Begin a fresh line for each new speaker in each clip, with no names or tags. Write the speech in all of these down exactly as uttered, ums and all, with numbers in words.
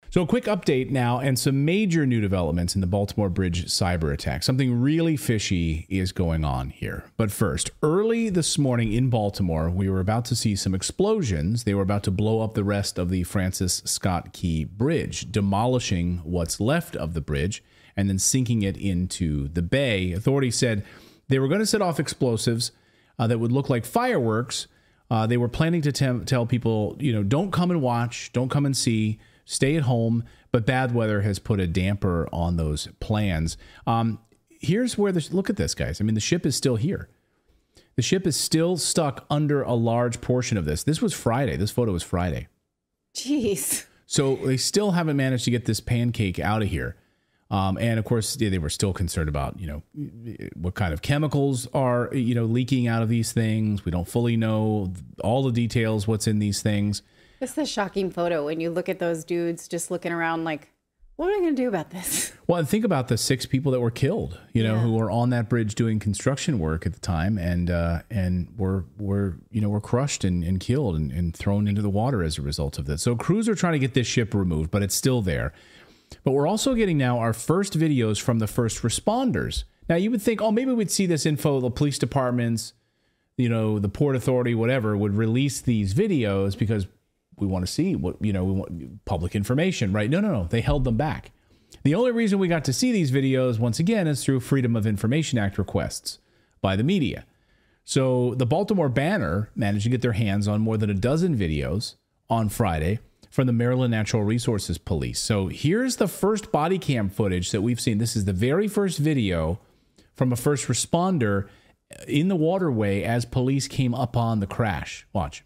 So a quick update now and some major new developments in the Baltimore Bridge cyber attack. Something really fishy is going on here. But first, early this morning in Baltimore, we were about to see some explosions. They were about to blow up the rest of the Francis Scott Key Bridge, demolishing what's left of the bridge and then sinking it into the bay. Authorities said they were going to set off explosives uh, that would look like fireworks. Uh, they were planning to tem- tell people, you know, don't come and watch, don't come and see. Stay at home, but bad weather has put a damper on those plans. Um, here's where the look at this, guys. I mean, the ship is still here. The ship is still stuck under a large portion of this. This was Friday. This photo was Friday.
Jeez.
So they still haven't managed to get this pancake out of here. Um, and of course, they were still concerned about, you know, what kind of chemicals are, you know, leaking out of these things. We don't fully know all the details, what's in these things.
It's a shocking photo when you look at those dudes just looking around like, what are we going to do about this?
Well, and think about the six people that were killed, you know, yeah. who were on that bridge doing construction work at the time and uh, and were, were, you know, were crushed and, and killed and, and thrown into the water as a result of this. So crews are trying to get this ship removed, but it's still there. But we're also getting now our first videos from the first responders. Now, you would think, oh, maybe we'd see this info, the police departments, you know, the Port Authority, whatever, would release these videos because we want to see what, you know, we want public information, right? No, no, no. They held them back. The only reason we got to see these videos, once again, is through Freedom of Information Act requests by the media. So the Baltimore Banner managed to get their hands on more than a dozen videos on Friday from the Maryland Natural Resources Police. So here's the first body cam footage that we've seen. This is the very first video from a first responder in the waterway as police came up on the crash. Watch.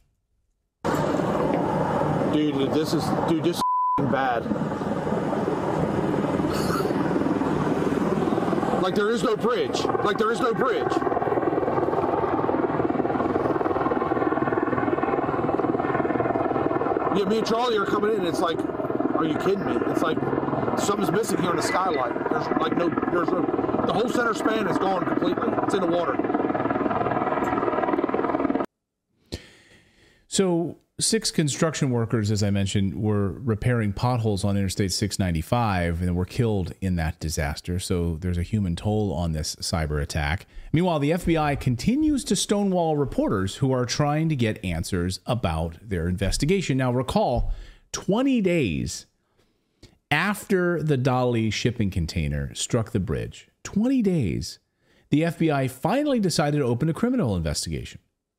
Dude, this is, dude, this is bad. Like there is no bridge. Like there is no bridge. Yeah, me and Charlie are coming in. It's like, are you kidding me? It's like something's missing here in the skylight. There's like no, there's no, the whole center span is gone completely. It's in the water.
So six construction workers, as I mentioned, were repairing potholes on Interstate six ninety-five and were killed in that disaster. So there's a human toll on this cyber attack. Meanwhile, the F B I continues to stonewall reporters who are trying to get answers about their investigation. Now, recall, twenty days after the Dali shipping container struck the bridge, twenty days, the F B I finally decided to open a criminal investigation.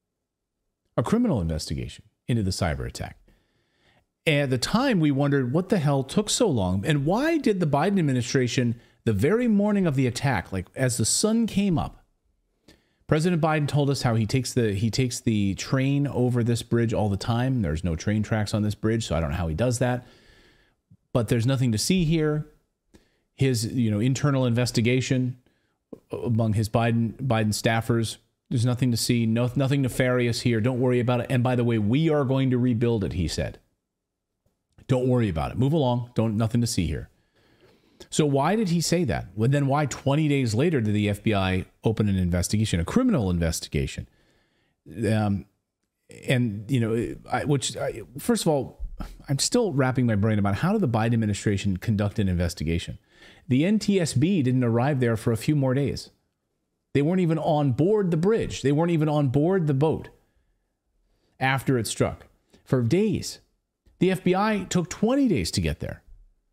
A criminal investigation into the cyber attack. At the time, we wondered what the hell took so long and why did the Biden administration, the very morning of the attack, like as the sun came up, President Biden told us how he takes the he takes the train over this bridge all the time. There's no train tracks on this bridge, so I don't know how he does that. But there's nothing to see here. His, you know, internal investigation among his Biden Biden staffers. There's nothing to see, no, nothing nefarious here. Don't worry about it. And by the way, we are going to rebuild it, he said. Don't worry about it. Move along. Don't, nothing to see here. So why did he say that? Well, then why twenty days later did the F B I open an investigation, a criminal investigation? Um, and, you know, I, which, I, first of all, I'm still wrapping my brain about how did the Biden administration conduct an investigation? The N T S B didn't arrive there for a few more days. They weren't even on board the bridge. They weren't even on board the boat after it struck for days. The F B I took twenty days to get there.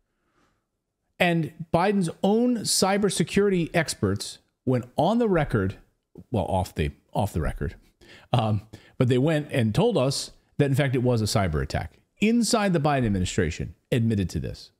And Biden's own cybersecurity experts went on the record, well, off the off the record, um, but they went and told us that, in fact, it was a cyber attack. Inside the Biden administration admitted to this.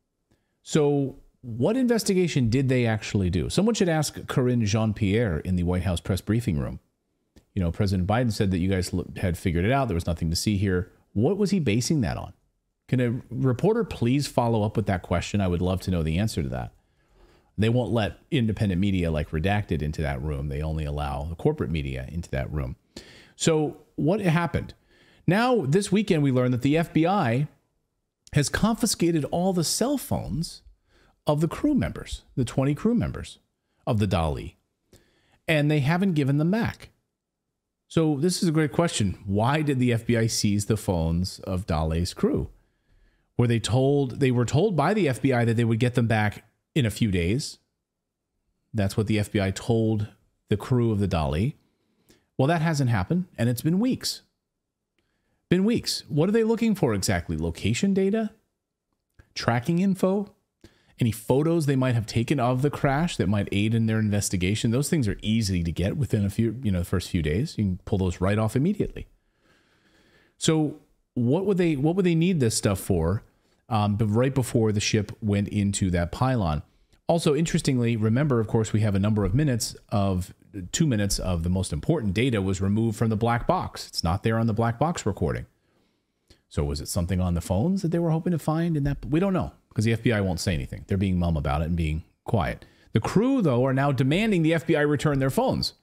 So what investigation did they actually do? Someone should ask Karine Jean-Pierre in the White House press briefing room. You know, President Biden said that you guys had figured it out. There was nothing to see here. What was he basing that on? Can a reporter please follow up with that question? I would love to know the answer to that. They won't let independent media like Redacted into that room. They only allow the corporate media into that room. So what happened? Now, this weekend, we learned that the F B I has confiscated all the cell phones of the crew members, the twenty crew members of the Dali, and they haven't given them back. So this is a great question. Why did the F B I seize the phones of Dali's crew? where they told they were told by the F B I that they would get them back in a few days. That's what the F B I told the crew of the Dali. Well, that hasn't happened, and it's been weeks. Been weeks. What are they looking for exactly? Location data? Tracking info? Any photos they might have taken of the crash that might aid in their investigation? Those things are easy to get within a few, you know, the first few days. You can pull those right off immediately. So what would they what would they need this stuff for? Um, but right before the ship went into that pylon. Also, interestingly, remember, of course, we have a number of minutes of two minutes of the most important data was removed from the black box. It's not there on the black box recording. So was it something on the phones that they were hoping to find in that? We don't know, because the F B I won't say anything. They're being mum about it and being quiet. The crew, though, are now demanding the F B I return their phones.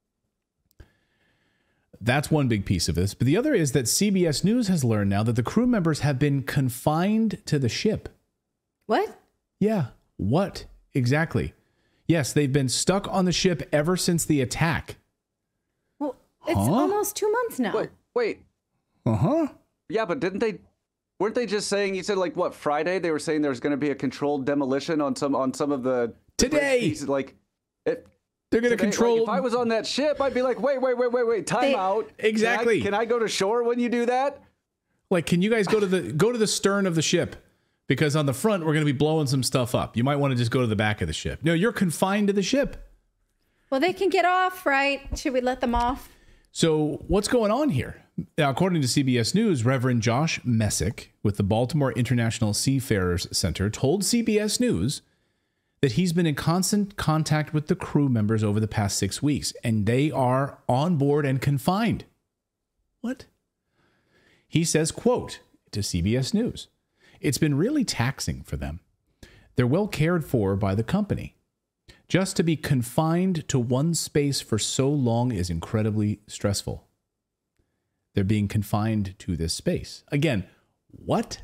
That's one big piece of this. But the other is that C B S News has learned now that the crew members have been confined to the ship.
What?
Yeah. What exactly? Yes, they've been stuck on the ship ever since the attack.
Well, it's
Huh?
almost two months now.
Wait, wait.
Uh-huh.
Yeah, but didn't they? Weren't they just saying? You said like what Friday? They were saying there was going to be a controlled demolition on some on some of the the bridge
Today.
pieces, like it.
They're going to
today,
control.
Like, if I was on that ship, I'd be like, wait, wait, wait, wait, wait, time
They-
out.
Exactly.
Can I, can I go to shore when you do that?
Like, can you guys go to the go to the stern of the ship? Because on the front, we're going to be blowing some stuff up. You might want to just go to the back of the ship. No, you're confined to the ship.
Well, they can get off, right? Should we let them off?
So what's going on here? Now, according to C B S News, Reverend Josh Messick with the Baltimore International Seafarers Center told C B S News that he's been in constant contact with the crew members over the past six weeks, and they are on board and confined. What? He says, quote, to C B S News, "It's been really taxing for them. They're well cared for by the company. Just to be confined to one space for so long is incredibly stressful. They're being confined to this space." Again, what?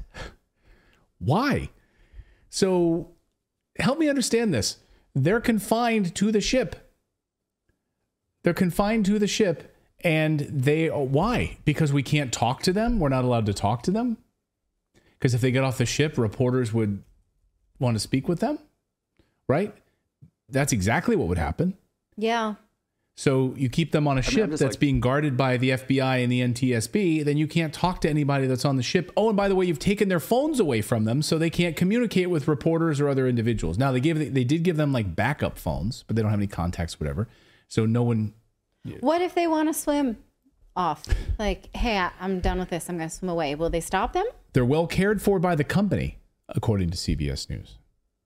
Why? So help me understand this. They're confined to the ship. They're confined to the ship, and they, why? Because we can't talk to them? We're not allowed to talk to them? Because if they get off the ship, reporters would want to speak with them, right? That's exactly what would happen.
Yeah.
So you keep them on a
mean,
ship
I'm
that's
just like-
being guarded by the F B I and the N T S B, then you can't talk to anybody that's on the ship. Oh, and by the way, you've taken their phones away from them, so they can't communicate with reporters or other individuals. Now, they gave they did give them like backup phones, but they don't have any contacts, whatever. So no one.
What if they want to swim off? Like, hey, I- I'm done with this. I'm going to swim away. Will they stop them?
They're well cared for by the company, according to C B S News.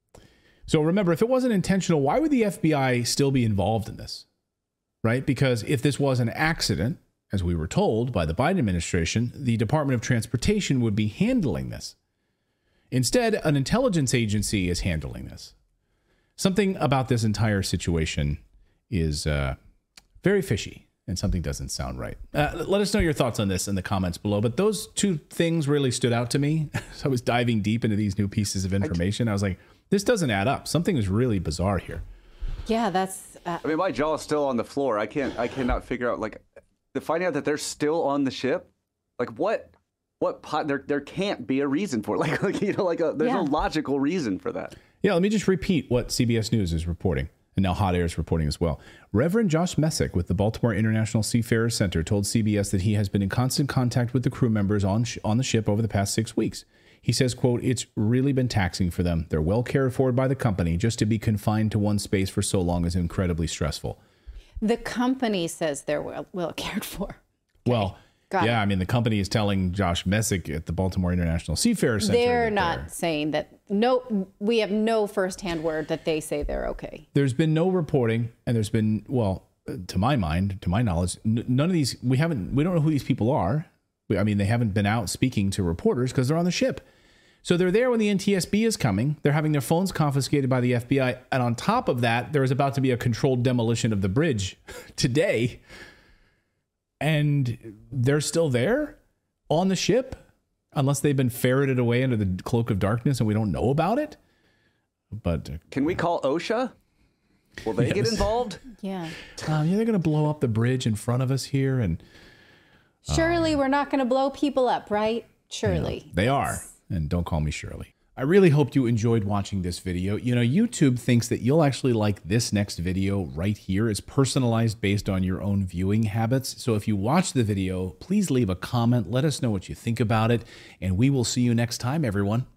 So remember, if it wasn't intentional, why would the F B I still be involved in this? Right? Because if this was an accident, as we were told by the Biden administration, the Department of Transportation would be handling this. Instead, an intelligence agency is handling this. Something about this entire situation is uh, very fishy, and something doesn't sound right. Uh, let us know your thoughts on this in the comments below. But those two things really stood out to me. So I was diving deep into these new pieces of information. I was like, this doesn't add up. Something is really bizarre here.
Yeah, that's. Uh,
I mean, my jaw is still on the floor. I can't. I cannot figure out like to find out that they're still on the ship. Like what? What? Pot, there, there can't be a reason for it. Like, like you know, like a, there's
Yeah.
no logical reason for that.
Yeah, let me just repeat what C B S News is reporting, and now Hot Air is reporting as well. Reverend Josh Messick with the Baltimore International Seafarers Center told C B S that he has been in constant contact with the crew members on sh- on the ship over the past six weeks. He says, quote, "It's really been taxing for them. They're well cared for by the company. Just to be confined to one space for so long is incredibly stressful."
the company says they're well, well cared for.
Well,
Got
yeah,
it.
I mean, the company is telling Josh Messick at the Baltimore International Seafarers Center.
They're
that
not saying that. No, we have no firsthand word that they say they're okay.
There's been no reporting, and there's been, well, to my mind, to my knowledge, n- none of these, we haven't, we don't know who these people are. We, I mean, they haven't been out speaking to reporters because they're on the ship. So they're there when the N T S B is coming. They're having their phones confiscated by the F B I. And on top of that, there is about to be a controlled demolition of the bridge today. And they're still there on the ship, unless they've been ferreted away under the cloak of darkness and we don't know about it. But uh,
Can we call OSHA? Will they get
Yes.
involved?
Yeah.
um, yeah, they're going to blow up the bridge in front of us here. And
Surely we're not going to blow people up, right? Surely.
they are. And don't call me Shirley. I really hope you enjoyed watching this video. You know, YouTube thinks that you'll actually like this next video right here. It's personalized based on your own viewing habits. So if you watch the video, please leave a comment. Let us know what you think about it. And we will see you next time, everyone.